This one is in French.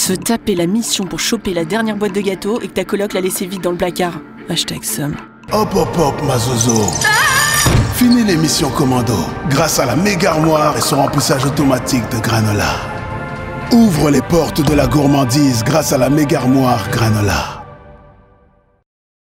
Se taper la mission pour choper la dernière boîte de gâteaux et que ta coloc l'a laissé vide dans le placard. #somme. Hop hop hop ma zozo. Fini l'émission commando grâce à la méga armoire et son remplissage automatique de granola. Ouvre les portes de la gourmandise grâce à la méga armoire granola.